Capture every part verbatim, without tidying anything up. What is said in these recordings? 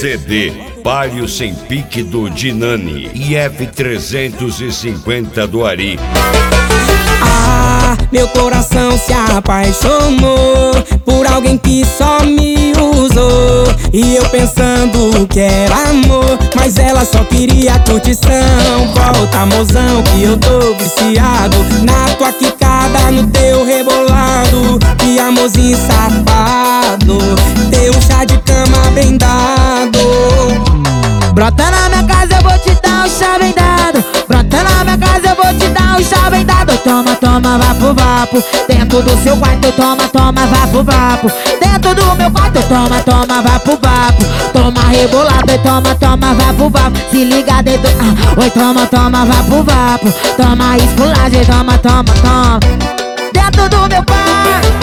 C D Palio Sem Pique do Dinani e F trezentos e cinquenta do Ari. Ah, meu coração se apaixonou por alguém que só me usou. E eu pensando que era amor, mas ela só queria curtição. Volta, mozão, que eu tô viciado na tua quicada, no teu rebolado. Que amorzinho safado, teu chá de cama bem dado. Brota na minha casa, eu vou te dar um chá bem dado. Brota na minha casa, eu vou te dar um chá bem dado. Toma, toma, vapo, vapo. Dentro do seu quarto, toma, toma, vapo, vapo. Dentro do meu quarto, toma, toma, vapo, vapo. Toma rebolado, toma, toma, vapo, vapo. Se liga dentro, ah, oi, toma, toma, vapo, vapo. Toma esculagem, toma, toma, toma. Dentro do meu quarto.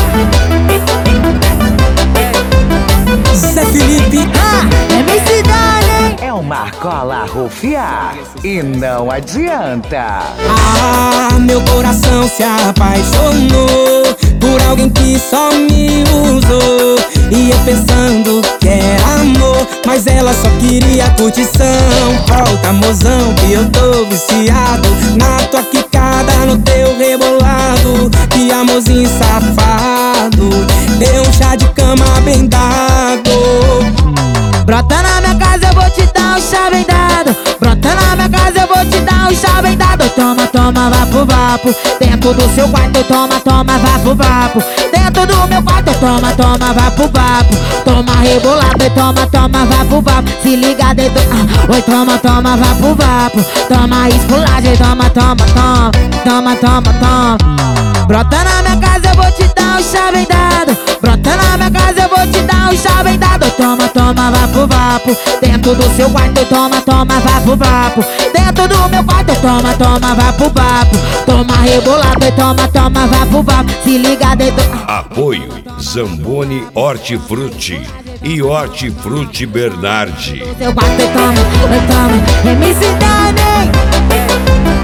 Zé Felipe, ah, é minha cidade. É uma cola rufiar e não adianta. ah, meu coração se apaixonou por alguém que só me usou. E eu pensando que era amor, mas ela só queria curtição. Volta, mozão, que eu tô viciado na tua quicada, no teu rebolado. Que amorzinho safado, deu um chá de cama bem dado. Brota na minha casa, eu vou te dar um chá bem dado. Brota na minha casa, eu vou te dar um chá bem dado. Toma, toma, vapo, vapo. Dentro do seu quarto, toma, toma, vapo, vapo. Dentro do meu quarto, toma, toma, vapo, vapo. Toma rebolado e toma, toma, vapo, vapo. Se liga dentro, ah, oi, toma, toma, vapo, vapo. Toma esculagem, toma, toma, toma. Toma, toma, toma. Brota na minha casa, eu vou te dar um chá bem dado. Brota na minha casa, eu vou te dar um chá bem dado. Toma, toma, vapo, vapo. Dentro do seu quarto, toma, toma, vapo, vapo. Dentro do meu quarto, toma, toma, vapo, vapo. Toma rebolado e toma, toma, vapo, vapo. Se liga dentro. Apoio Zamboni Hortifruti e Hortifruti Bernardi. Seu quarto, toma, toma, é minha cidade.